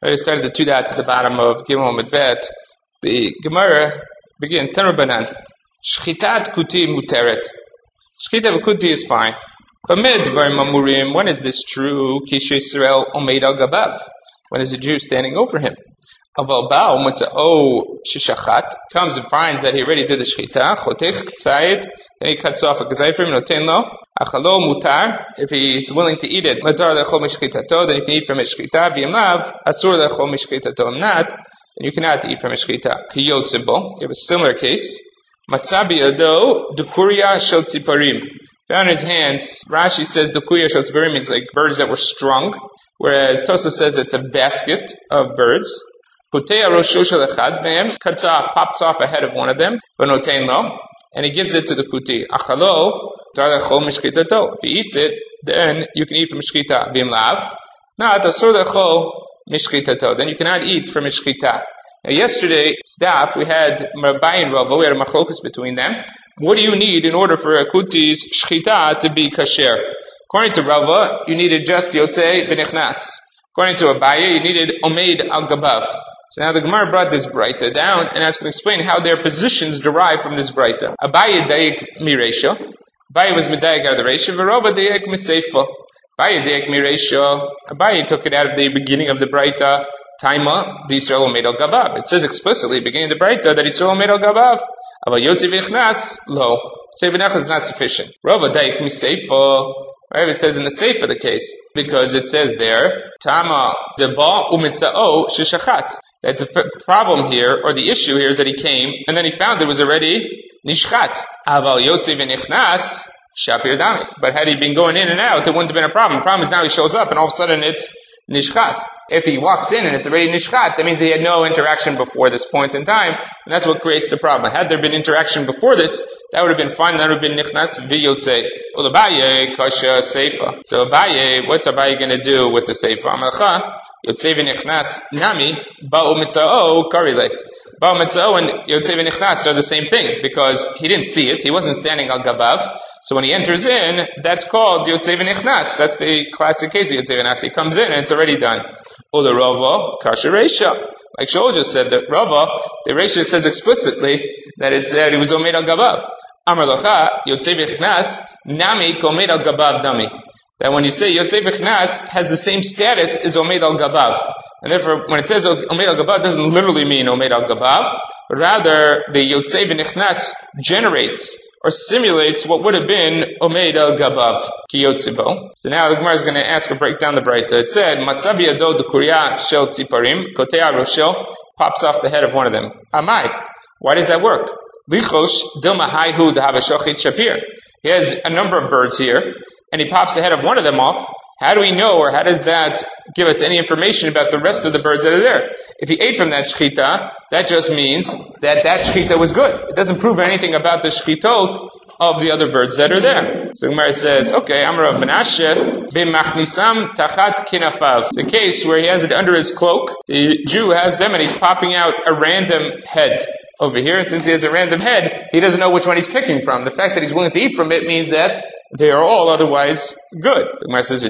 I started the two dots at the bottom of Gimel Amud Bet. The Gemara begins, Tanur Banan. Shchitat kuti muteret. Shchita kuti is fine. But medvar mamurim, when is this true? Kish Yisrael omeid al gabav. When is the Jew standing over him? Aval ba'u mutza'o shishachat, comes and finds that he already did the shchita. Chotech tzayit, then he cuts off a gazayfrim, noten lo. Achalo mutar, if he's willing to eat it. Mutar lechol mishchitato, then you can eat from his shchita. B'yamlav, asur lechol mishchitato. Not, then you cannot eat from his shchita. Kiyotzebo, you have a similar case. Matzabi ado, dukuria shel tziparim. Found in his hands, Rashi says dukuria shel tziparim means like birds that were strung, whereas Tosa says it's a basket of birds. Puteya rosho shel echad mehem, cuts off, pops off a head of one of them, v'notein lo, and he gives it to the kuti. Achalo, tar lechol mishchitato. If he eats it, then you can eat from mishchita. V'imlav, not asur lechol mishchitato. Then you cannot eat from mishchita. Now yesterday, staff, we had Rabbi and Rava, we had a machlokus between them. What do you need in order for a kuti's shchita to be kasher? According to Rava, you needed just yotzei v'nechnas. According to Abaye, you needed omeid al gabav. So now the Gemara brought this Braita down, and that's going to explain how their positions derive from this Braita. Abaye daik miresha. Abaye was medayik out of the resha, v'Rava daik miseifa. Abaye daik miresha. Abaye took it out of the beginning of the Braita. Taima, the Yisrael omeid al gabav. It says explicitly, beginning of the Braita, that Yisrael omeid al gabav. Aval yotzi v'nechnas, lo. Yotzi v'nechnas is not sufficient. Rava daik miseifa. Right, it says in the Sefer the case, because it says there, Tama deba umitzao shishachat. That's a problem here, or the issue here is that he came, and then he found it was already nishchat. Aval yotzi v'nichnas shapir dami. But had he been going in and out, it wouldn't have been a problem. The problem is now he shows up, and all of a sudden it's nishchat. If he walks in and it's already nishchat, that means he had no interaction before this point in time, and that's what creates the problem. Had there been interaction before this, that would have been fine. That would have been nichnas v'yotzei. Ulabaye kasha seifa. So Abaye, what's Abaye going to do with the seifa? Amalcha yotzei v'nichnas nami ba'u mitzao karile. Ba'u mitzao and yotzei v'nichnas are the same thing because he didn't see it. He wasn't standing al gabav. So when he enters in, that's called yotzei v'nichnas. That's the classic case of yotzei v'nichnas. He comes in and it's already done. Ula Rava kasha reisha. Like Shaul just said, that Rava, the Reisha says explicitly that it's that he was omeid al gabav. Amar locha yotzei v'nichnas nami komeid al gabav dami. That when you say yotzei v'nichnas has the same status as omeid al gabav, and therefore when it says omeid al gabav, it doesn't literally mean omeid al gabav, but rather the yotzei v'nichnas generates or simulates what would have been omeid al gabav kiyotzibo. So now the Gemara is going to ask a breakdown the Braita. It said matzabi ado dukuria shel tziparim kotea rosho, pops off the head of one of them. Amai, why does that work? Lichosh dilma haihu dahavashochit shapir. He has a number of birds here, and he pops the head of one of them off. How do we know, or how does that give us any information about the rest of the birds that are there? If he ate from that shchita, that just means that shchita was good. It doesn't prove anything about the shchitot of the other birds that are there. So Gemara says, okay, Amar Rav Menashe, b'machnisam tachat kinafav. It's a case where he has it under his cloak. The Jew has them and he's popping out a random head over here. And since he has a random head, he doesn't know which one he's picking from. The fact that he's willing to eat from it means that they are all otherwise good. The Gemara says,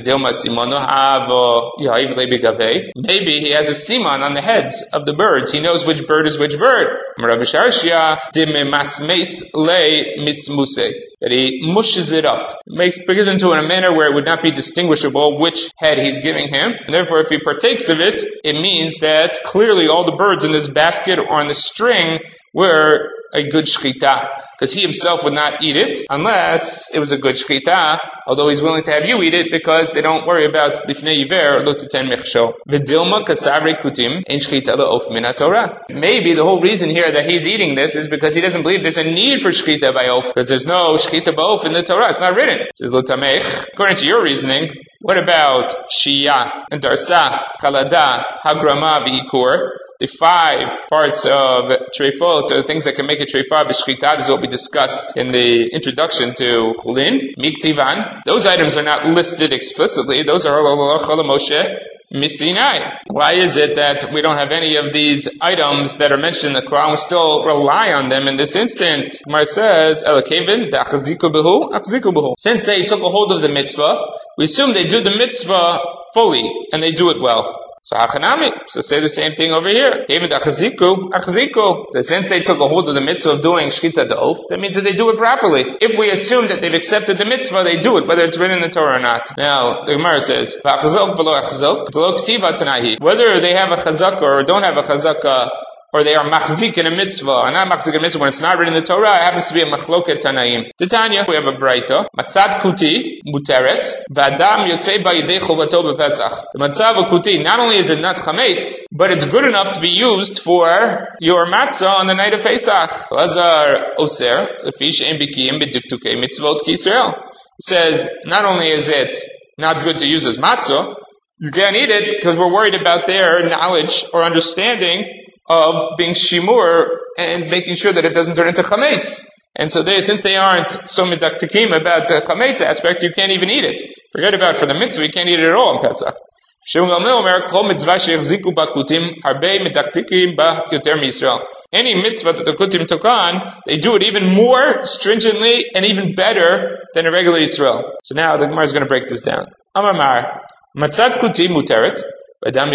maybe he has a siman on the heads of the birds. He knows which bird is which bird. That he mushes it up. Brings it into a manner where it would not be distinguishable which head he's giving him. And therefore, if he partakes of it, it means that clearly all the birds in this basket or on the string were a good shchita, because he himself would not eat it unless it was a good shchita, although he's willing to have you eat it because they don't worry about lifnei yiver or lo titen mechsho. V'dilma kasavri kutim ein shchita le'of min haTorah. Maybe the whole reason here that he's eating this is because he doesn't believe there's a need for shchita ba'of, because there's no shchita ba'of in the Torah. It's not written. It says lo tamech. According to your reasoning, what about shiyah and darsa, kalada, hagrama, v'ikur? The 5 parts of treifot, or the things that can make a treifah b'shchita, is what we discussed in the introduction to Chulin, Miktivan. Those items are not listed explicitly. Those are Chol Moshe Misinai. Why is it that we don't have any of these items that are mentioned in the Quran? We still rely on them in this instant. Gemara says, since they took a hold of the mitzvah, we assume they do the mitzvah fully, and they do it well. So Hachanami, so say the same thing over here. David Achaziku. That since they took a hold of the mitzvah of doing Shchita Da'of, that means that they do it properly. If we assume that they've accepted the mitzvah, they do it, whether it's written in the Torah or not. Now, the Gemara says, whether they have a chazaka or don't have a chazaka, or they are machzik in a mitzvah, or not machzik in a mitzvah when it's not written in the Torah, it happens to be a machloket tanaim. Titania, we have a braita, matzat kuti, muteret, v'adam yotzei ba'yidei chovato b'pesach. The matzav of kuti, not only is it not chametz, but it's good enough to be used for your matzah on the night of Pesach. Lazar oser, lefi she'en bikiyim b'diktukei mitzvot k'Yisrael. It says, not only is it not good to use as matzah, you can't eat it because we're worried about their knowledge or understanding of being shimur and making sure that it doesn't turn into chametz. And so since they aren't so medaktikim about the chametz aspect, you can't even eat it. Forget about for the mitzvah, you can't eat it at all in Pesach. Any mitzvah that the kutim took on, they do it even more stringently and even better than a regular Yisrael. So now the Gemara is going to break this down. Amar, matzat kuti muteret. If you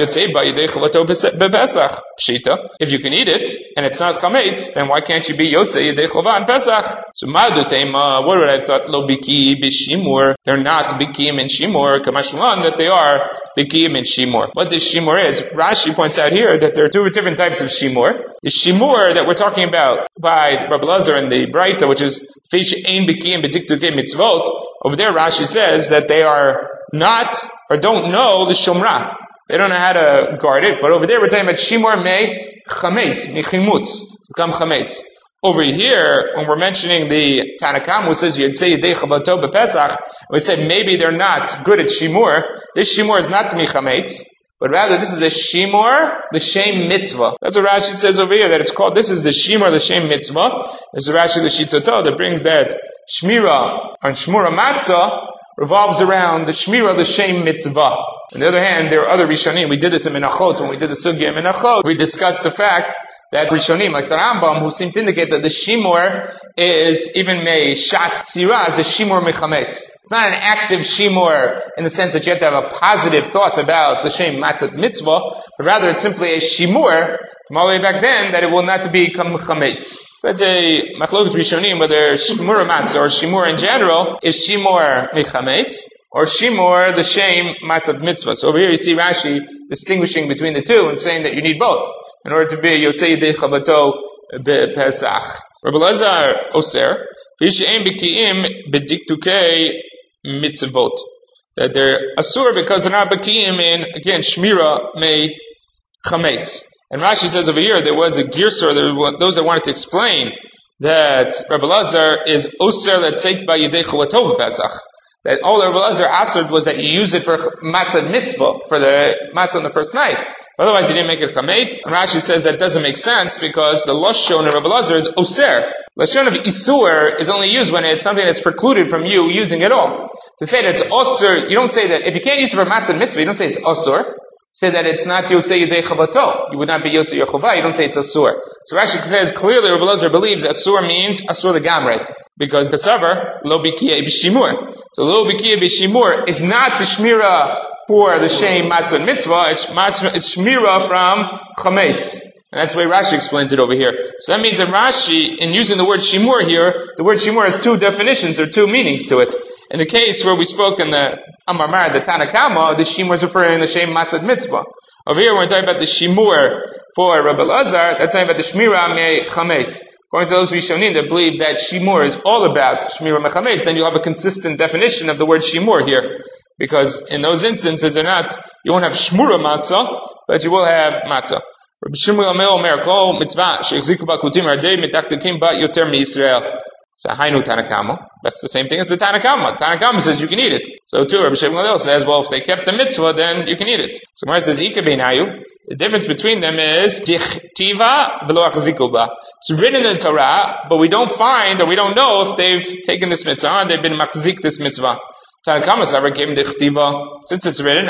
can eat it, and it's not chametz, then why can't you be yotzei yedei chova on Pesach? So what would I thought? Lo biki b'shimur. They're not bikim in shimur. Kamashlan that they are bikim in shimur. What this shimur is, Rashi points out here that there are two different types of shimur. The shimur that we're talking about by Rabbi Lazar and the Braita, which is fish ein bikim b'diktukei mitzvot. Over there, Rashi says that they are not or don't know the shomra. They don't know how to guard it, but over there we're talking about shimur me chametz, mechimutz, to come chametz. Over here, when we're mentioning the Tanakam who says Yotzei Yedei Chavato b'Pesach, we said maybe they're not good at shimur. This shimur is not michametz, but rather this is a shimur, the shem mitzvah. That's what Rashi says over here, that it's called, this is the shimur, the shem mitzvah. There's a Rashi, the Shitoto, that brings that shmira on shmura matzah revolves around the shmira, the shem mitzvah. On the other hand, there are other Rishonim. We did this in Menachot. When we did the Sugya in Menachot, we discussed the fact that Rishonim, like the Rambam, who seem to indicate that the Shimur is even me shat tzira, is a Shimur mechametz. It's not an active Shimur in the sense that you have to have a positive thought about the Shem Matzat Mitzvah, but rather it's simply a Shimur from all the way back then that it will not become chametz. That's a Machloket Rishonim, whether Shimur Matzah or Shimur in general is Shimur mechametz, or shimur, the shem matzat mitzvah. So over here you see Rashi distinguishing between the two and saying that you need both in order to be yotzei yedei chavato b'Pesach. Rabbi Lazar oser, v'yishe'em b'ki'im b'diktukei mitzvot. That they're asur because they're not b'ki'im in, again, shmira me chametz. And Rashi says over here there was a girsur, there were those that wanted to explain that Rabbi Lazar is oser letzeit b'yedei chavato b'Pesach. That all Rabbi Lazar answered was that you use it for matzah mitzvah, for the matzah on the first night. Otherwise, he didn't make it chametz. And Rashi says that doesn't make sense because the lashon of Rabbi Lazar is oser. Lashon of isur is only used when it's something that's precluded from you using it all. To say that it's osur, you don't say that, if you can't use it for matzah mitzvah, you don't say it's osur. Say that it's not yotzei yedei chavato. You would not be yotzei yechovah, you don't say it's asur. So Rashi says clearly Rabbi Lazar believes asur means asur legamrei. Because the savar, lo bikiyeh b'shimur. So lo bikiyeh b'shimur is not the shmira for the shem matzah and mitzvah, it's shmira from chametz. And that's the way Rashi explains it over here. So that means that Rashi, in using the word shimur here, the word shimur has two definitions or two meanings to it. In the case where we spoke in the Amar Mar, the Tanakama, the shimur is referring to the shem matzah mitzvah. Over here we're talking about the shimur for Rabbi Lazar, that's talking about the shmira me chametz. According to those Rishonim that believe that shimur is all about shmira mechametz, then you'll have a consistent definition of the word shimur here. Because in those instances, you won't have shmura matzah, but you will have matzah. Rabbi Shmuel Omer kol mitzvah she'exziku b'kutim ardei mitaktikim ba yoter miYisrael. So hainu Tanakama. That's the same thing as the Tanakama. Tanakama says you can eat it. So too, Rabbi Shmuel says, well, if they kept the mitzvah, then you can eat it. So Gemara says, Ika beinayu. The difference between them is dichtiva v'lo achziku ba. It's written in the Torah, but we don't find or we don't know if they've taken this mitzvah and they've been machzik this mitzvah. Tanakama Savar came dichtiva. Since it's written,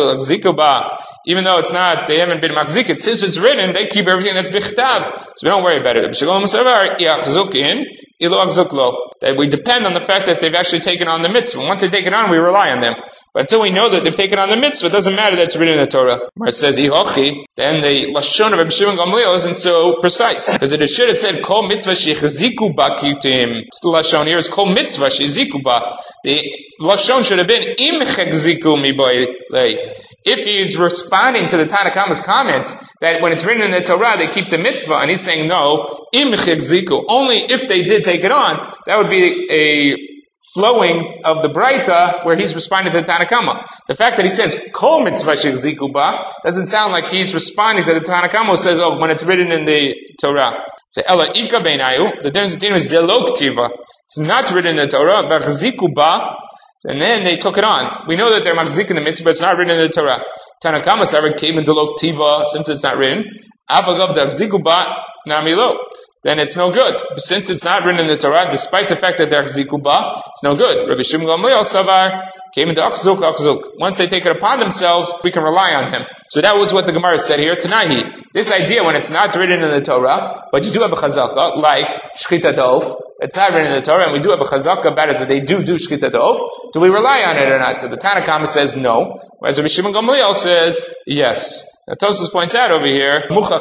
even though it's not, they haven't been machzik it. Since it's written, they keep everything that's bichtav. So we don't worry about it. that we depend on the fact that they've actually taken on the mitzvah. Once they take it on, we rely on them. But until we know that they've taken on the mitzvah, it doesn't matter that it's written in the Torah. Where it says Ihochi, then the Lashon of Rabbi Shimon Gamliel isn't so precise. Because it should have said Kol mitzvah shechziku ba kutim. The Lashon here is Kol mitzvah shechziku ba. The Lashon should have been Im chechziku mi boilei. If he's responding to the Tanna Kama's comment that when it's written in the Torah they keep the mitzvah, and he's saying no, Im chechziku, only if they did take it on, that would be a flowing of the Braita where he's responding to the Tanna Kama. The fact that he says Kol mitzvah shechziku ba doesn't sound like he's responding to the Tanna Kama who says, oh, when it's written in the Torah. So Ela Ika Beinayu, the difference between is Delo Ktiva. It's not written in the Torah, Vachziku ba, and then they took it on. We know that they're machzik in the mitzvah, but it's not written in the Torah. Tanna Kama Sarah came in Delo Ktiva, since it's not written. Avagav Dachziku ba Namilo. Then it's no good. But since it's not written in the Torah, despite the fact that they're Achziku ba, it's no good. Rabbi Shimon Gamliel Savar came into Achzuk. Once they take it upon themselves, we can rely on him. So that was what the Gemara said here. Tanahi. This idea when it's not written in the Torah, but you do have a chazaka, like Shchita Dov, it's not written in the Torah, and we do have a chazaka about it that they do Shchita Dov, do we rely on it or not? So the Tanna Kama says no, whereas Rabbi Shimon Gamliel says yes. Now Tosfos points out over here,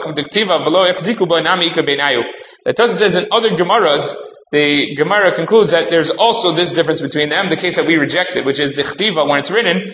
that Tosfos says in other Gemaras, the Gemara concludes that there's also this difference between them, the case that we rejected, which is the Chtiva, when it's written,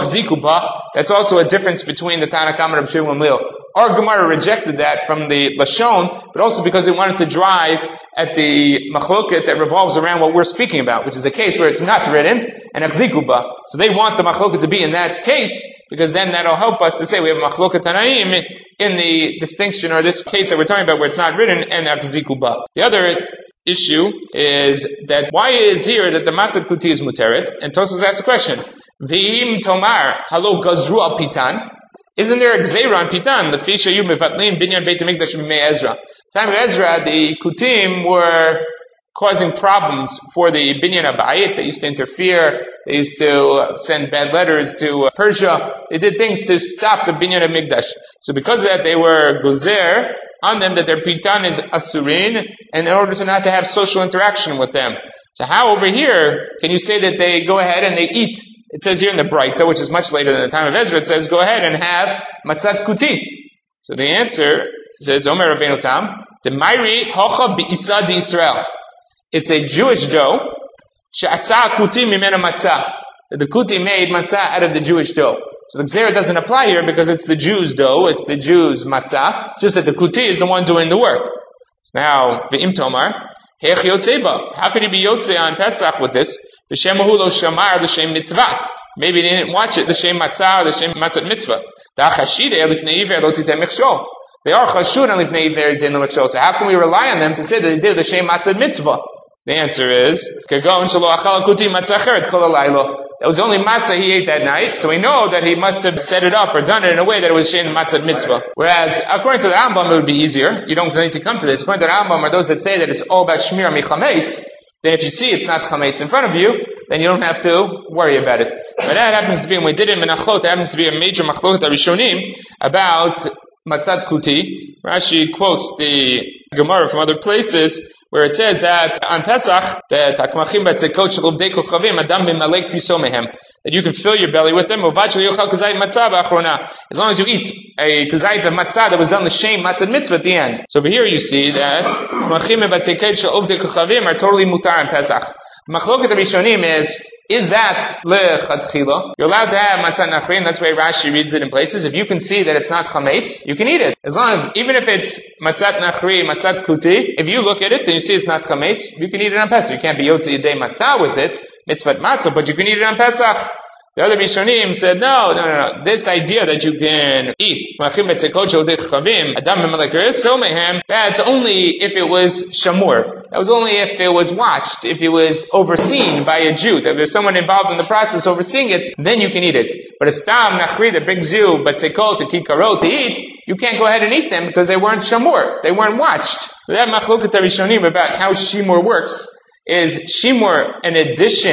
that's also a difference between the Tanna Kama and Rabbi Shimon Gamliel. Our Gemara rejected that from the Lashon, but also because they wanted to drive at the machloket that revolves around what we're speaking about, which is a case where it's not written, and Achzikuba. So they want the machloket to be in that case, because then that'll help us to say we have a machloket Tanaim in the distinction, or this case that we're talking about where it's not written, and Achzikuba. The other issue is that why is here that the matzah kuti is muteret? And Tosfos asks the question: V'im tomar halo gazru al pitan? Isn't there a gzeira on pitan? The fisha yu mevatlim binyan beit hamikdash b'mei Ezra. Time of Ezra, the kutim were causing problems for the binyan habayit. They used to interfere. They used to send bad letters to Persia. They did things to stop the binyan hamikdash. So because of that, they were gozer on them that their pitan is asurin, and in order to not to have social interaction with them. So how over here can you say that they go ahead and they eat? It says here in the Braita, which is much later than the time of Ezra, it says go ahead and have matzat kuti. So the answer says Omer Rabbeinu Tam, Demairi hocha bi'isa di Israel. It's a Jewish dough, she'asa kuti mimena matzah. The kuti made matzah out of the Jewish dough. So the Gzera doesn't apply here because it's the Jews' dough, it's the Jews' matzah, just that the kuti is the one doing the work. So now, V'im Tomar, Heich Yotzeba. How could he be Yotzei on Pesach with this? V'shemahu lo shamar l'shem mitzvah. Maybe they didn't watch it, l'shem matzah or l'shem matzat mitzvah. Da'achashidei l'fnei iver lo titei mechshol. They are chashud and l'fnei iver din l'mechshol. So how can we rely on them to say that they did l'shem matzat mitzvah? The answer is, Kagon shelo achal kuti matzah cheret kol halaylo. That was the only matzah he ate that night, so we know that he must have set it up or done it in a way that it was shein matzah mitzvah. Whereas, according to the Rambam, it would be easier. You don't need to come to this. According to the Rambam, are those that say that it's all about shmir michametz. Then if you see it's not chametz in front of you, then you don't have to worry about it. But that happens to be, when we did it in Menachot, that happens to be a major machlokot Rishonim about matzat kuti. Rashi quotes the Gemara from other places, where it says that on Pesach, that you can fill your belly with them, as long as you eat a kazayit of matzah that was done l'shem matzah mitzvah at the end. So over here you see that are totally mutar on Pesach. Machloket Rishonim is that lechatchila? You're allowed to have matzah nachri, and that's why Rashi reads it in places. If you can see that it's not chametz, you can eat it. As long as, even if it's matzat nachri, matzat kuti, if you look at it and you see it's not chametz, you can eat it on Pesach. You can't be yotzi yedei matzah with it, mitzvat matzah, but you can eat it on Pesach. The other Rishonim said, no. This idea that you can eat, that's only if it was shamur. That was only if it was watched, if it was overseen by a Jew. That if there's someone involved in the process overseeing it, then you can eat it. But a stam nachri that brings you batzekol to kikarot to eat, you can't go ahead and eat them because they weren't shamur. They weren't watched. So that machloket Rishonim about how shimur works is shimur an addition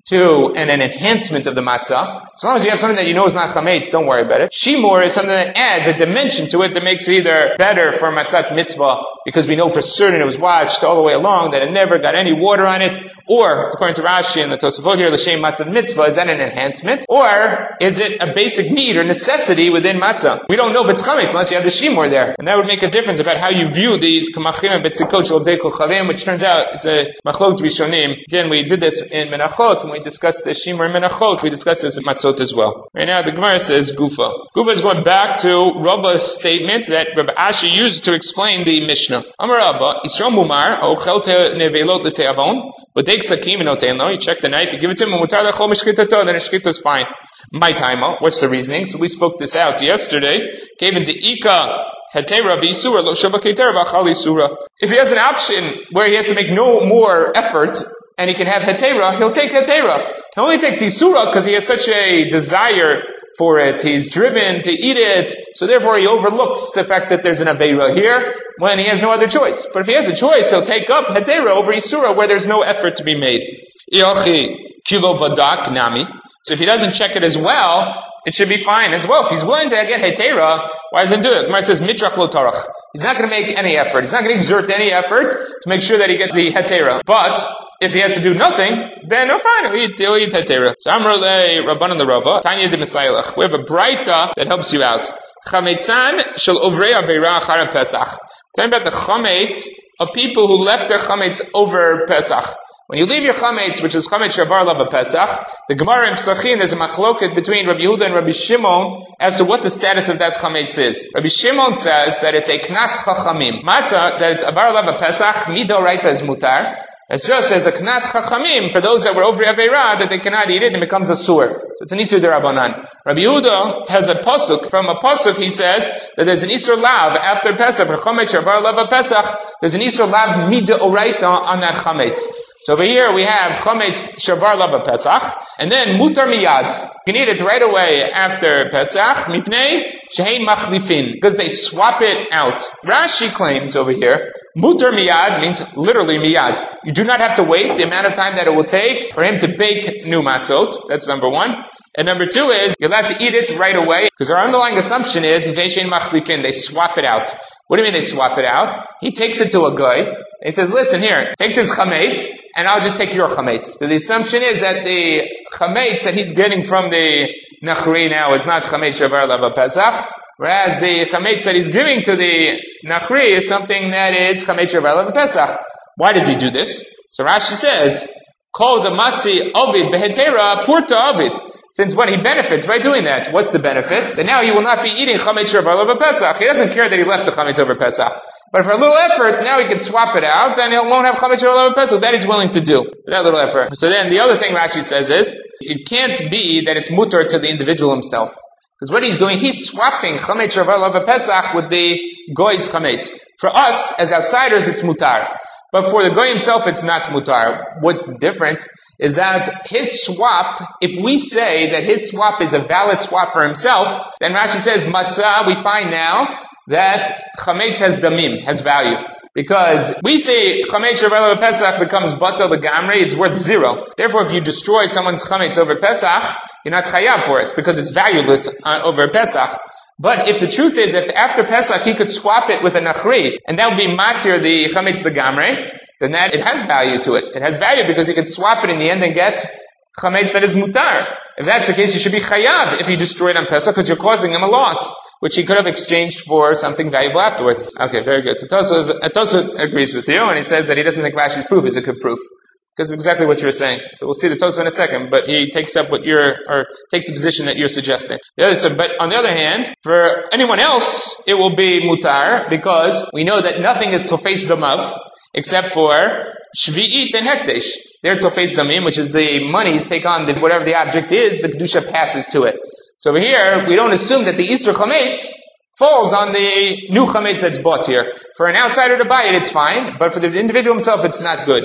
to an enhancement of the matzah. As long as you have something that you know is not chametz, don't worry about it. Shimur is something that adds a dimension to it that makes it either better for matzat mitzvah, because we know for certain it was watched all the way along, that it never got any water on it, or, according to Rashi and the Tosafot here, l'shem matzat mitzvah, is that an enhancement? Or is it a basic need or necessity within matzah? We don't know if it's chametz unless you have the shimur there. And that would make a difference about how you view these kamachim and betzikot shel dei kol chavim, which turns out is a machlokes rishonim. Again, we did this in Menachot, when we discussed the shimur in Menachot, we discussed this in matzot as well. Right now, the Gemara says Gufa. Gufa is going back to Rabba's statement that Rabbi Ashi used to explain the Mishnah. Amar Rabba, Yisrael mumar, ha'ochel nevelot l'te'avon, b'teik sakim v'notein lo, you check the knife, you give it to him, mutar l'chol mishchitato, then his shchita is fine. My time, what's the reasoning? So we spoke this out yesterday. Gave into Ika, Hetera v'isura, lo shava ketera v'achal isura. If he has an option where he has to make no more effort, and he can have Hetera, he'll take Hetera. He only takes Isura because he has such a desire for it. He's driven to eat it, so therefore he overlooks the fact that there's an Aveira here when he has no other choice. But if he has a choice, he'll take up Hetera over Isura where there's no effort to be made. Iachi kilo vadak nami. So if he doesn't check it as well, it should be fine as well. If he's willing to get Hetera, why doesn't he do it? Gemara says mitrach lo tarach. He's not going to make any effort. He's not going to exert any effort to make sure that he gets the Hetera. But if he has to do nothing, then fine, he'll eat Hetera. So Amr le Rabbanan the Rava, Tanya de Misailach. We have a braita that helps you out. Chametzan shel ovrei aveira achar Pesach. Talking about the chametz of people who left their chametz over Pesach. When you leave your chametz, which is chametz shavar lava Pesach, the Gemara in Pesachim is a machloket between Rabbi Yehuda and Rabbi Shimon as to what the status of that chametz is. Rabbi Shimon says that it's a knas chachamim. Matzah, that it's avar lava Pesach, midoraita is mutar. It's just as a knas chachamim for those that were over Aveira that they cannot eat it and becomes a sur. So it's an isur derabanan. Rabbi Yehuda has a pasuk. From a pasuk he says that there's an isur lav after Pesach. For chametz shavar lava Pesach, there's an isur lav midoraita on that chametz. So over here we have chametz shavar lava Pesach, and then mutar miyad. You can eat it right away after Pesach, mipnei shehein machlifin, because they swap it out. Rashi claims over here, mutar miyad means literally miyad. You do not have to wait the amount of time that it will take for him to bake new matzot. That's number one. And number two is, you're allowed to eat it right away, because our underlying assumption is, they swap it out. What do you mean they swap it out? He takes it to a guy, and he says, listen here, take this chametz, and I'll just take your chametz. So the assumption is that the chametz that he's getting from the nachri now is not chametz shavar lava Pesach, whereas the chametz that he's giving to the nachri is something that is chametz shavar lava Pesach. Why does he do this? So Rashi says, Kol the matzi ovid behetera purta ovid. Since what he benefits by doing that, what's the benefit? That now he will not be eating chametz shavar lava Pesach. He doesn't care that he left the chametz over Pesach. But for a little effort, now he can swap it out, and he won't have chametz shavar lava Pesach. That he's willing to do. For that little effort. So then the other thing Rashi says is, it can't be that it's mutar to the individual himself. Because what he's doing, he's swapping chametz shavar lava Pesach with the goy's chametz. For us, as outsiders, it's mutar. But for the goy himself, it's not mutar. What's the difference? Is that his swap, if we say that his swap is a valid swap for himself, then Rashi says, matzah, we find now that chametz has damim, has value. Because we say chametz shavar lava Pesach becomes batal legamrei, it's worth 0. Therefore, if you destroy someone's chametz over Pesach, you're not chayav for it, because it's valueless over Pesach. But if the truth is, if after Pesach he could swap it with a nachri, and that would be matir the chametz legamrei, then that it has value to it. It has value because you can swap it in the end and get chametz that is mutar. If that's the case, you should be chayav if you destroy it on Pesach because you're causing him a loss, which he could have exchanged for something valuable afterwards. Okay, very good. So Tosfos agrees with you, and he says that he doesn't think Rashi's proof is a good proof. Because of exactly what you're saying. So we'll see the Tosfos in a second, but he takes up what takes the position that you're suggesting. But on the other hand, for anyone else, it will be mutar, because we know that nothing is tofes damav, except for shvi'it and hekdesh. They're tofes damim, which is the monies take on whatever the object is, the kedusha passes to it. So over here, we don't assume that the Isur chametz falls on the new chametz that's bought here. For an outsider to buy it, it's fine, but for the individual himself, it's not good.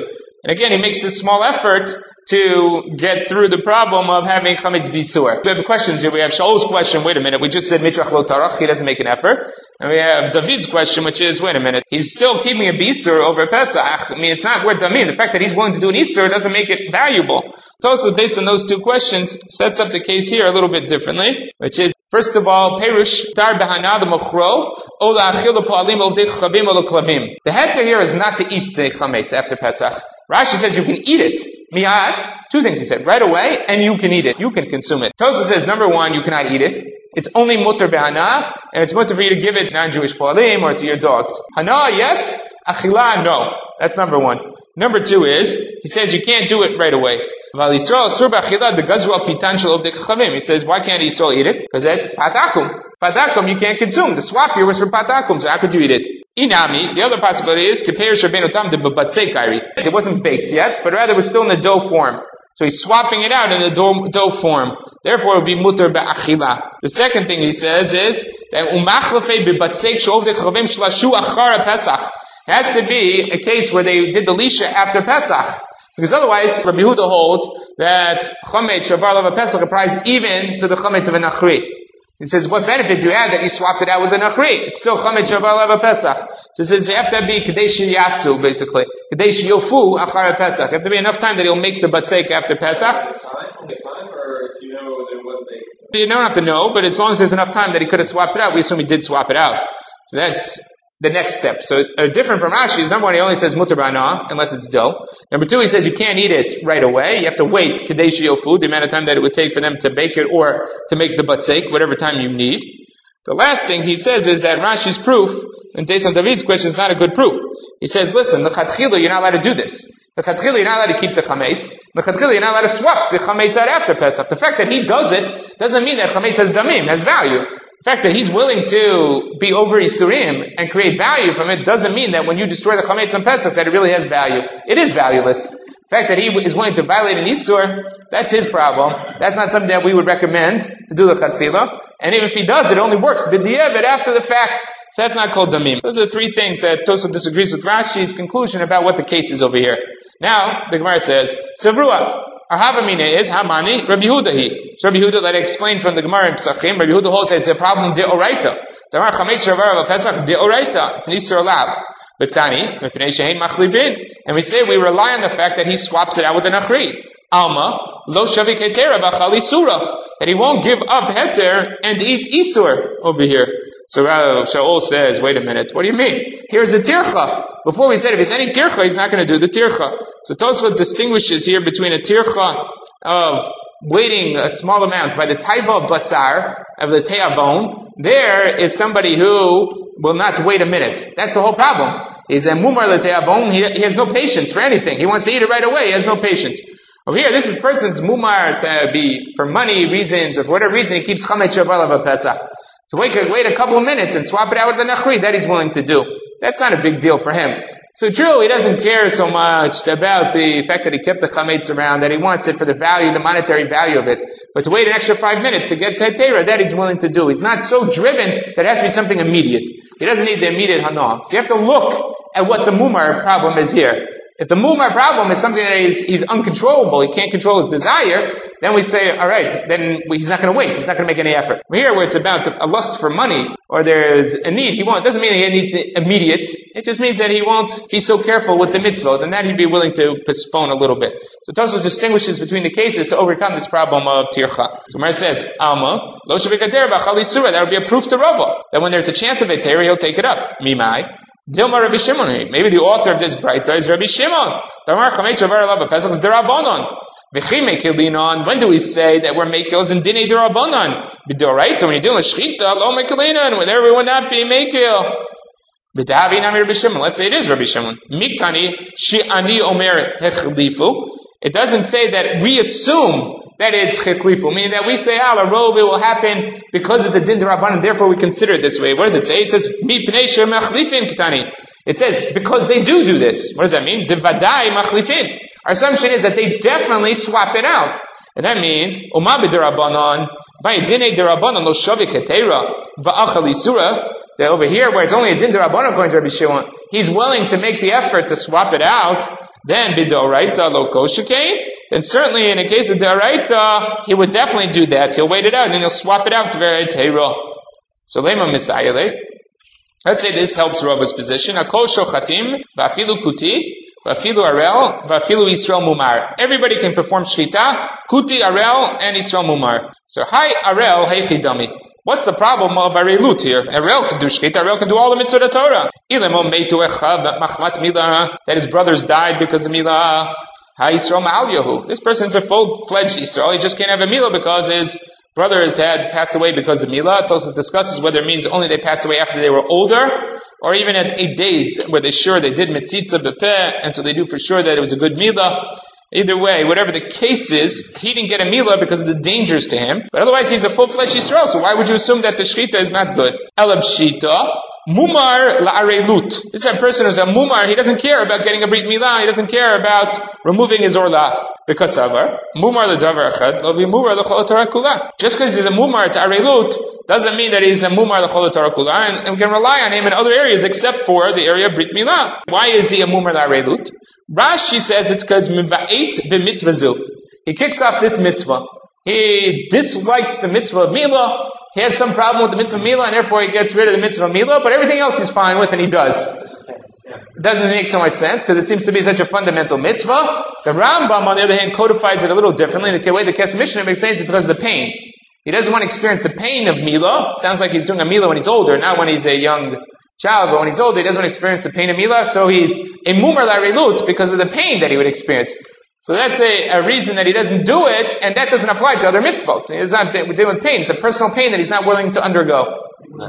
And again, he makes this small effort to get through the problem of having chametz bisur. We have questions here. We have Shaul's question. Wait a minute. We just said mitrach lo tarach. He doesn't make an effort. And we have David's question, which is, wait a minute. He's still keeping a bisur over Pesach. I mean, it's not worth damim. The fact that he's willing to do an isur doesn't make it valuable. Tosa, based on those two questions, sets up the case here a little bit differently, which is, first of all, Perush Dar Behana the Mochro, Ola Achil Poalim Ol Dech Chavim Ol Klavim. The heter here is not to eat the chametz after Pesach. Rashi says you can eat it. Miyad. Two things he said. Right away, and you can eat it. You can consume it. Tosa says, number one, you cannot eat it. It's only mutter behana, and it's mutter for you to give it non-Jewish poalim or to your dogs. Hana, yes. Achila, no. That's number one. Number two is, he says you can't do it right away. He says, why can't Yisrael eat it? Because it's patakum. Patakum you can't consume. The swap here was for patakum, so how could you eat it? Inami, the other possibility is, it wasn't baked yet, but rather it was still in the dough form. So he's swapping it out in the dough form. Therefore it would be mutter ba'achila. The second thing he says is, that it has to be a case where they did the lisha after Pesach. Because otherwise, Rabbi Yehuda holds that chametz shavar lav Pesach applies even to the chametz of a nachri. He says, what benefit do you have that you swapped it out with the nachri? It's still chametz shavar lav Pesach. So he says, you have to be kadesh yasu, basically. Kadesh yofu achar Pesach. You have to be enough time that he'll make the batzeik after Pesach. You don't have to know, but as long as there's enough time that he could have swapped it out, we assume he did swap it out. So that's the next step. So different from Rashi is, number one, he only says mutar ba'ana, unless it's dough. Number two, he says you can't eat it right away. You have to wait, kadesh yofu, the amount of time that it would take for them to bake it or to make the batzeik, whatever time you need. The last thing he says is that Rashi's proof, and based on David's question, is not a good proof. He says, listen, the chatchila, you're not allowed to do this. The chatchila, you're not allowed to keep the chametz. The chatchila, you're not allowed to swap the chametz out after Pesach. The fact that he does it doesn't mean that chametz has damim, has value. The fact that he's willing to be over Isurim and create value from it doesn't mean that when you destroy the chametz on Pesach that it really has value. It is valueless. The fact that he is willing to violate an Isur, that's his problem. That's not something that we would recommend to do the chatchila. And even if he does, it only works b'diavad after the fact. So that's not called damim. Those are the three things that Tosafot disagrees with Rashi's conclusion about what the case is over here. Now, the Gemara says, Savrua. Our Havamina is Hamani Rabbi Yehuda. So Rabbi Yehuda, let it explain from the Gemara in Pesachim. Rabbi Yehuda holds that it's a problem de oraita. Damar chametz shavar of Pesach de oraita. It's an Isur alav. But Tani, and we say we rely on the fact that he swaps it out with the nachri. Alma lo shavik hetera b'chali surah, that he won't give up heter and eat isur over here. So Shaul says, wait a minute, what do you mean? Here's a tircha. Before we said if it's any tircha, he's not going to do the tircha. So Tosfot distinguishes here between a tircha of waiting a small amount by the taiva of basar, of the te'avon. There is somebody who will not wait a minute. That's the whole problem. He's a mumar le te'avon, he has no patience for anything. He wants to eat it right away, he has no patience. Over here, this is person's mumar to be for money reasons or for whatever reason he keeps chametz shavar of a Pesach. So wait a couple of minutes and swap it out with the nachri, that he's willing to do. That's not a big deal for him. So true, he doesn't care so much about the fact that he kept the chametz around, that he wants it for the value, the monetary value of it. But to wait an extra 5 minutes to get hetera, that he's willing to do. He's not so driven that it has to be something immediate. He doesn't need the immediate hana. So you have to look at what the mumar problem is here. If the mumar problem is something that he's uncontrollable, he can't control his desire, then we say, alright, then he's not going to wait, he's not going to make any effort. Here, where it's about a lust for money, or there's a need, it doesn't mean that he needs the immediate, it just means that he won't be so careful with the mitzvot, and that he'd be willing to postpone a little bit. So Tosfos distinguishes between the cases to overcome this problem of tircha. So Mar says, Alma, lo shavikater b'chali surah, that would be a proof to Rava, that when there's a chance of a terah, he'll take it up. Mimai. Dilma Rabbi Shimon. Maybe the author of this Braita is Rabbi Shimon. Tamar chametz shavar alav Pesach is derabanan. V'chi mekil binan. When do we say that we're mekils in dinei derabanan? B'doraita, when you're dealing with shchita, lo mekilinan, when everyone not be mekil. B'davi nami Rabbi Shimon. Let's say it is Rabbi Shimon. Miktani shi'ani omer hechlifu. It doesn't say that we assume that it's cheklifu, meaning that we say, la rove, it will happen because it's a din d'Rabbanan, therefore we consider it this way. What does it say? It says, mi pnei she'machlifin kitani. It says, because they do this. What does that mean? Devadai machlifin. Our assumption is that they definitely swap it out. And that means, Uma b'derabbanan, by dinei derabbanan, lo shavik hetera, va'achal isura. So over here, where it's only a din d'Rabbanan according to Rabbi Shimon, he's willing to make the effort to swap it out. then b'doraita lo kol shekain, then certainly in a case of doraita, he would definitely do that. He'll wait it out and then he'll swap it out to v'teira. So lema misayele. Let's say this helps Rava's position. Akol shochatim v'afilu kuti v'afilu arel v'afilu Yisrael mumar. Everybody can perform shchita, kuti, arel, and Yisrael mumar. So hi arel, hey chidami. What's the problem of arelut here? Arel can do shchita, arel can do all the mitzvot of Torah. Ilemo meitu echav machmat milah, that his brothers died because of milah. Ha Yisrael ma'al yahu. This person's a full-fledged Yisrael. He just can't have a milah because his brothers had passed away because of milah. It also discusses whether it means only they passed away after they were older, or even at 8 days where they did metzitza bepeh, and so they knew for sure that it was a good milah. Either way, whatever the case is, he didn't get a milah because of the dangers to him, but otherwise he's a full-fledged Yisrael, so why would you assume that the shchita is not good? Elab shita, mumar la'arelut. This is a person who's a mumar, he doesn't care about getting a brit milah, he doesn't care about removing his orla. Because mumar ledavar echad, lo v'mumar l'chol Torah kula. Just because he's a mumar to arelut doesn't mean that he's a mumar l'chol Torah kula, and we can rely on him in other areas except for the area of brit milah. Why is he a mumar la'arelut? Rashi says it's because miva'et b'mitzvazu. He kicks off this mitzvah. He dislikes the mitzvah of milah. He has some problem with the mitzvah of milah, and therefore he gets rid of the mitzvah of milah, but everything else he's fine with, and he does. It doesn't make so much sense, because it seems to be such a fundamental mitzvah. The Rambam, on the other hand, codifies it a little differently. The way the Kesef Mishnah makes sense is because of the pain. He doesn't want to experience the pain of milah. It sounds like he's doing a milah when he's older, not when he's a young child, but when he's older, he doesn't want to experience the pain of milah, so he's a mumar la'arelut because of the pain that he would experience. So that's a reason that he doesn't do it, and that doesn't apply to other mitzvot. He's not dealing with pain. It's a personal pain that he's not willing to undergo.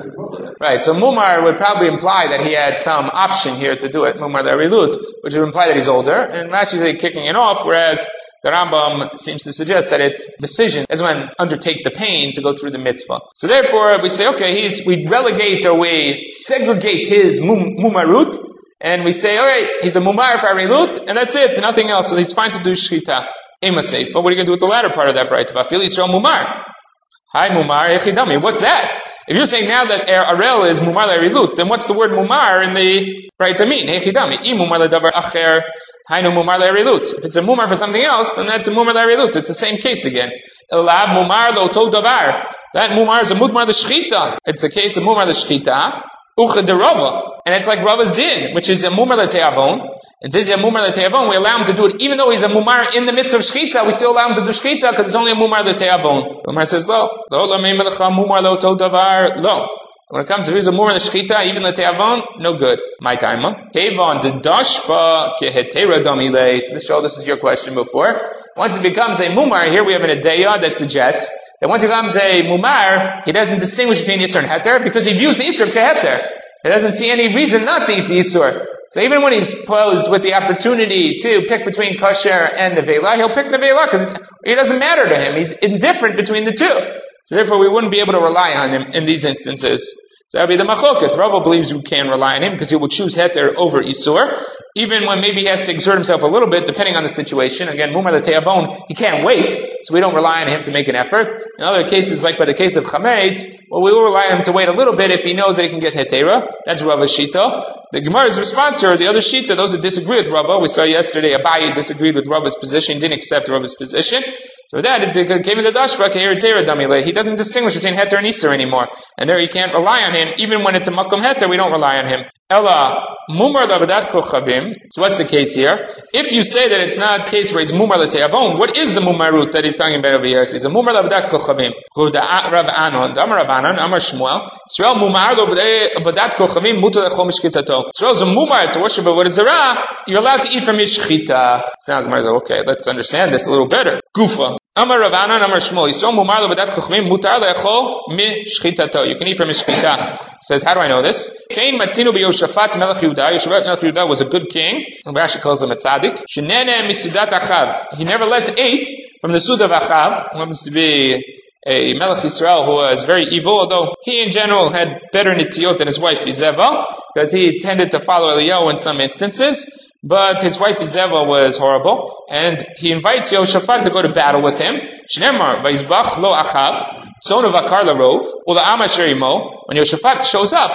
Right, so mumar would probably imply that he had some option here to do it, mumar la'arelut, which would imply that he's older, and Rashi is kicking it off, whereas the Rambam seems to suggest that it's decision as when undertake the pain to go through the mitzvah. So therefore, we say, okay, we relegate or we segregate his mumarut, and we say, alright, he's a mumar for arelut, and that's it, nothing else, so he's fine to do shchita. Ema seifa, what are you going to do with the latter part of that bright? Vafil Yisrael mumar. Hi mumar, echidami. What's that? If you're saying now that arel is mumar la'arelut, then what's the word mumar in the bright mean? Echidami. I mumar la'davar acher. Hainu mumar la'arelut. If it's a mumar for something else, then that's a mumar la'arelut. It's the same case again. Elab mumar lo to davar. That mumar is a mumar l'shchita. It's a case of mumar l'shchita. Ucha de Rava. And it's like Rava's din, which is a mumar l'te'avon. And since he's a mumar l'te'avon, we allow him to do it. Even though he's a mumar in the mitzvah of shchita, we still allow him to do shchita because it's only a mumar l'te'avon. The Mumar says, lo. Lo la mei melecha mumar lo to davar. Lo. When it comes to here's a mumar l'shchita, even l'te'avon, no good. My time, Tevon de dashpa kehetera damile. So this is your question before. Once it becomes a mumar, here we have an adeya that suggests that once it becomes a mumar, he doesn't distinguish between Yisur and Heter because he views the Yisur keheter. He doesn't see any reason not to eat the Yisur. So even when he's posed with the opportunity to pick between kosher and the vela, he'll pick the vela because it doesn't matter to him. He's indifferent between the two. So therefore we wouldn't be able to rely on him in these instances. So that would be the machoket. Rava believes you can rely on him because he will choose heter over isur, even when maybe he has to exert himself a little bit, depending on the situation. Again, mumar l'te'avon, he can't wait, so we don't rely on him to make an effort. In other cases, like by the case of chametz, well, we will rely on him to wait a little bit if he knows that he can get hetera. That's Rava's shita. The Gemara's response here, the other shita, those who disagree with Rava, we saw yesterday Abaye disagreed with Rava's position, didn't accept Rava's position. So that is because came in the dashba keheter damile. He doesn't distinguish between heter and isur anymore, and there you can't rely on him. Even when it's a makom heter, we don't rely on him. Ella mumar lavadat kochavim. So what's the case here? If you say that it's not a case where he's mumar l'te'avon, what is the mumarut that he's talking about over here? He's a mumar lavadat kochavim. Chuda Rav Anon, Amar Rav Anon, Amar Shmuel. Israel mumar lavadat kochavim mutar lechol mishkitato. Israel is a mumar to worship avodah zarah. You're allowed to eat from his shchita. So now Gemara says, okay, let's understand this a little better. Gufa. Amar Rav Anon, Amar Shmuel. Yisrael mumar lavadat kochavim mutar lechol mishkitato. You can eat from his shchita. Says, how do I know this? Kain matzinu b'Yoshafat melech Yehuda. Yoshafat melech Yehuda was a good king. Rashi calls him a tzaddik. Shenene misudat achav. He nevertheless ate from the sud of achav. Who happens to be a melech Yisrael who was very evil, although he in general had better nitiyot than his wife Izeva, because he tended to follow Eliyahu in some instances. But his wife Izeva was horrible, and he invites Yoshafat to go to battle with him. Shnemar vayizbach lo achav, son of akar larov, ula amasher imo. When Yoshafat shows up,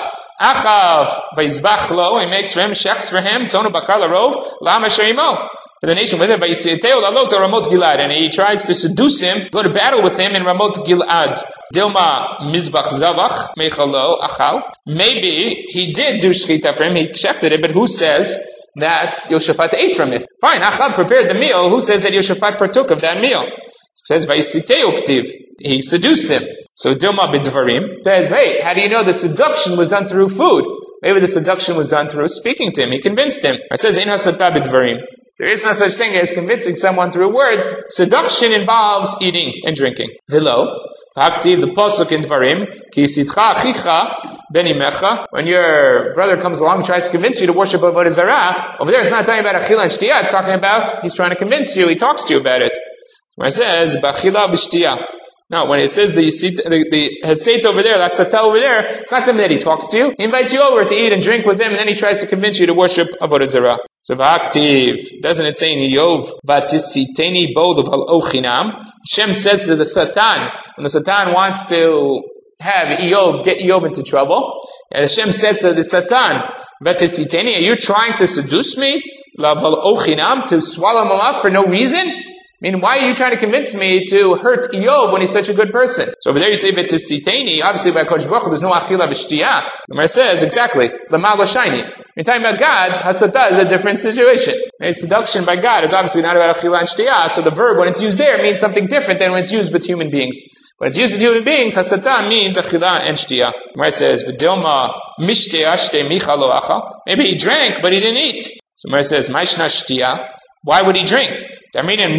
Achav vayizbach lo, he makes for him, shechs for him, zonu bakar larov, lama sherimo. For the nation with him, vayisiteo lalot Ramot Gilad, and he tries to seduce him, go to battle with him in Ramot Gilad. Dilma mizbach zavach mechalo achal. Maybe he did do shchita for him, he shechted it, but who says that Yoshaphat ate from it? Fine, Achav prepared the meal, who says that Yoshaphat partook of that meal? It says vayisiteo ktiv, he seduced him. So Dilma b'dvarim says, hey, how do you know the seduction was done through food? Maybe the seduction was done through speaking to him. He convinced him. It says, ein hasata b'dvarim. There is no such thing as convincing someone through words. Seduction involves eating and drinking. V'lo, ha'aktiv the pasuk in dvarim, ki sitcha achicha benimecha. When your brother comes along and tries to convince you to worship avodah zarah, over there it's not talking about achila and shtiyah. It's talking about he's trying to convince you. He talks to you about it. When it says b'achila b'shtiyah. No, when it says the Hesed over there, Lasata over there, it's not something that he talks to you. He invites you over to eat and drink with him, and then he tries to convince you to worship Avodah Zarah. So v'aktiv, doesn't it say in Iyov, v'tisiteni bod al ochinam? Hashem says to the Satan, when the Satan wants to have Iyov, get Iyov into trouble, and Hashem says to the Satan, v'tisiteni, are you trying to seduce me? Laval ochinam, to swallow him up for no reason? I mean, why are you trying to convince me to hurt Iyov when he's such a good person? So over there you say v'tisiteni, obviously by Kodesh Baruch Hu, there's no achila v'shtiyah. The Gemara says, exactly, l'mal l'shayni. You're talking about God, hasata is a different situation. Right? Seduction by God is obviously not about achila and shtiyah, so the verb, when it's used there, means something different than when it's used with human beings. When it's used with human beings, hasata means achila and shtiyah. The Gemara says, v'dilma mishteh ashte micha lo acha. Maybe he drank, but he didn't eat. So the Gemara says, ma'ishna shtiyah. Why would he drink? Why can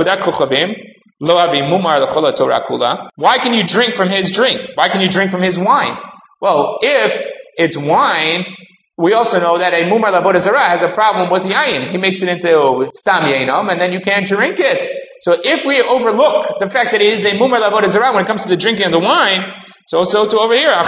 you drink from his drink? Why can you drink from his wine? Well, if it's wine, we also know that a mumar l'avodah zarah has a problem with yayin. He makes it into stam yainam, and then you can't drink it. So if we overlook the fact that it is a mumar l'avodah zarah when it comes to the drinking of the wine, so also to over here,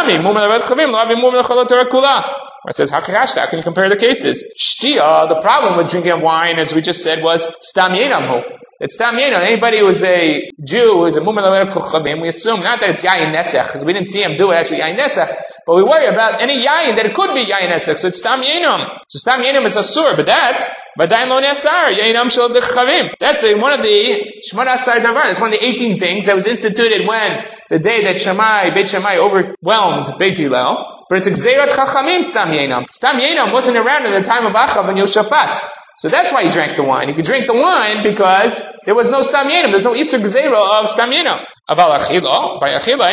it says, how can you compare the cases? Shtia, the problem with drinking wine, as we just said, was stam yenamhu. It's stam yenam. Anybody who is a Jew, who is a mumar l'avodah kochavim, we assume not that it's yayin nesech, because we didn't see him do it actually yayin nesech, but we worry about any yayin that it could be yayin nesech, so it's stam yenam. So stam yenam is asur, but that, v'dayin lo nesar, yainam shel v'chavim. That's one of the shmona asar davar. That's one of the 18 things that was instituted when the day that Beit Shammai overwhelmed Beit Hillel. But it's Gzeirat Chachamim Stam Yenam. Stam Yenam wasn't around in the time of Achav and Yoshaphat. So that's why he drank the wine. He could drink the wine because there was no Stam Yenam. There's no Isur Gzeira of Stam Yenam. Aval Achila, by Achila,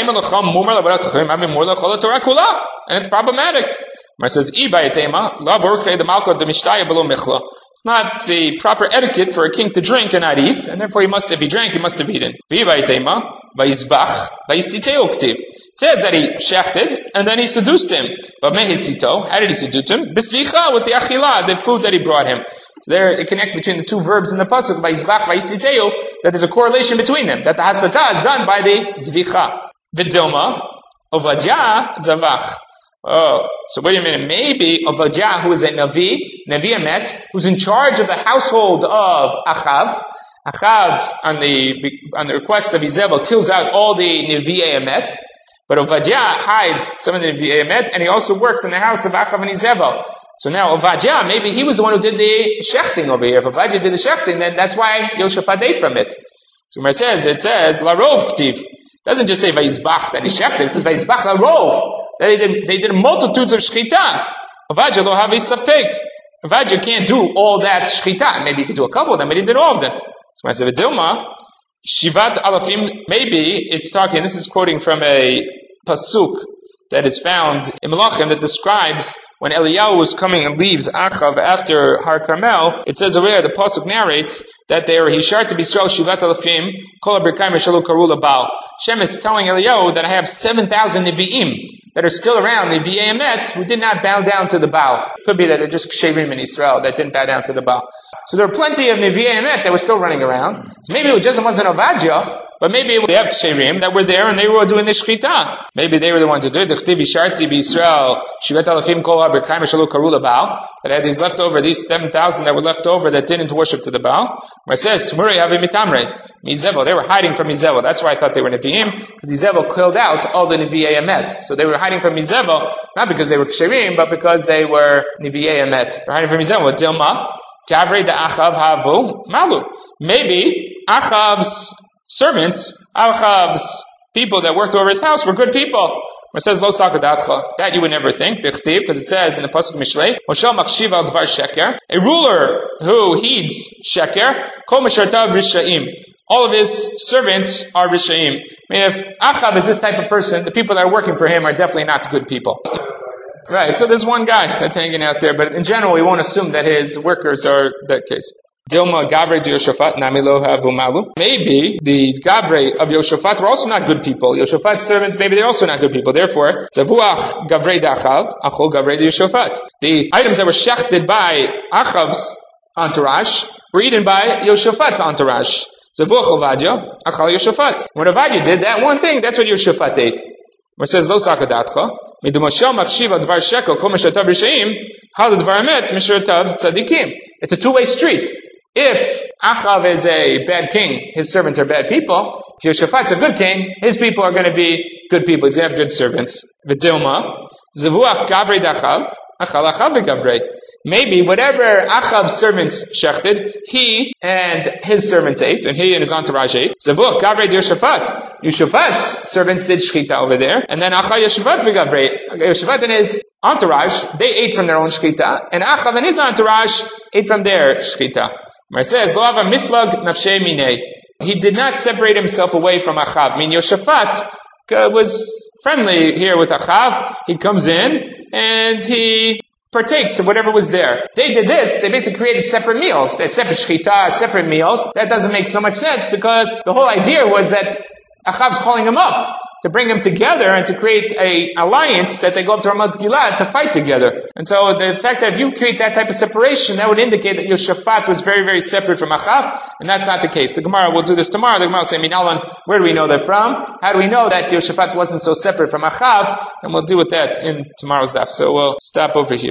and it's problematic. It says, it's not the proper etiquette for a king to drink and not eat, and therefore if he drank, he must have eaten. It says that he shechted, and then he seduced him. But mehisito, how did he seduce him? Bisvicha, with the achila, the food that he brought him. So there, they connect between the two verbs in the pasuk, vayizbach, vayisiteu, that there's a correlation between them, that the hasata is done by the zvicha. Vidilma, Ovadia, zavach. Oh, so wait a minute, maybe Ovadia, who is a Navi Emet, who's in charge of the household of Achav, on the request of Izebel, kills out all the Nevi'ei Emet, but Ovadia hides some of the Nevi'ei Emet, and he also works in the house of Achav and Izebel. So now Ovadia, maybe he was the one who did the shechting over here. If Ovadia did the shechting, then that's why Yoshaphat ate from it. So it says, Larov Ktiv. It doesn't just say Vayizbach that he shechted, it says Vayizbach Larov. They did multitudes of shchita. Ovadia lo havi safek. Ovadia can't do all that shchita. Maybe he could do a couple of them, but he did all of them. So I said, Dilma, Shivat Alafim, maybe it's talking, this is quoting from a pasuk that is found in Melachim that describes when Eliyahu was coming and leaves Achav after Har Carmel. It says over there, the pasuk narrates that they were Hishar to Bisrael Shivat Alafim, Kol HaBirkayim Shalu Karula Baal. Shem is telling Eliyahu that I have 7,000 Nevi'im that are still around, the Nevi'ei Emet, who did not bow down to the Baal. It could be that they're just Ksherim in Israel that didn't bow down to the Baal. So there are plenty of Nevi'ei Emet that were still running around. So maybe it just wasn't Ovadia, But maybe they have ksherim that were there and they were doing the shchita. Maybe they were the ones who did it. That had these leftover, these 7,000 that were left over that didn't worship to the Baal. Where it says, they were hiding from Mizevel. That's why I thought they were Nevi'im, because Mizevel killed out all the Nevi'ei Emet. So they were hiding from Mizevel, not because they were ksherim, but because they were Nevi'ei Emet. They're hiding from Mizevel. Dilma, Gavrei de Achav havu malu. Maybe Achav's servants, Achav's people that worked over his house were good people. It says lo sakadatcha. That you would never think. Dichtiv, because it says in the pasuk Mishlei, Moshel makshiv al dvar sheker. A ruler who heeds sheker, kol mishartav rishaim. All of his servants are rishaim. I mean, if Achav is this type of person, the people that are working for him are definitely not good people. Right, so there's one guy that's hanging out there, but in general, we won't assume that his workers are that case. Dilma Gavrei de Yoshafat Namilo Havumalu. Maybe the Gavrei of Yoshafat were also not good people. Yoshafat's servants, maybe they're also not good people. Therefore, Zavuach Gavrei Dachav, Achol Gavrei de Yoshafat. The items that were shechted by Achav's entourage were eaten by Yoshafat's entourage. Zavuach Ovadia, Achal Yoshafat. When Ovadia did that one thing, that's what Yoshafat ate. Where it says, Lo Sakadatcha, Midumoshel Makshiva Dvar Shekel, Kol Meshatav Rishaim, Hal Dvar Emet, Meshatav Tzadikim. It's a two-way street. If Achav is a bad king, his servants are bad people. If Yoshafat's a good king, his people are going to be good people. He's going to have good servants. V'dilma, Zavuach Gavrei Dachav, Achal Achav Gavrei. Maybe whatever Achav's servants shechted, he and his servants ate, and he and his entourage ate. Zavuach Gavrei Yoshafat. Yoshafat's servants did shchita over there, and then Achal Yoshavat v'Gavrei. Yoshavat and his entourage, they ate from their own shchita, and Achav and his entourage ate from their shchita. It says, Lo hava miflag nafshei minei. He did not separate himself away from Achav. I mean, Yoshafat was friendly here with Achav. He comes in, and he partakes of whatever was there. They did this, they basically created separate meals. They had separate shchita, separate meals. That doesn't make so much sense, because the whole idea was that Achav's calling him up to bring them together and to create an alliance that they go up to Ramat Gilad to fight together. And so the fact that if you create that type of separation, that would indicate that Yoshafat was very, very separate from Achav, and that's not the case. The Gemara will do this tomorrow. The Gemara will say, Minalan, where do we know that from? How do we know that Yoshafat wasn't so separate from Achav? And we'll deal with that in tomorrow's daf. So we'll stop over here.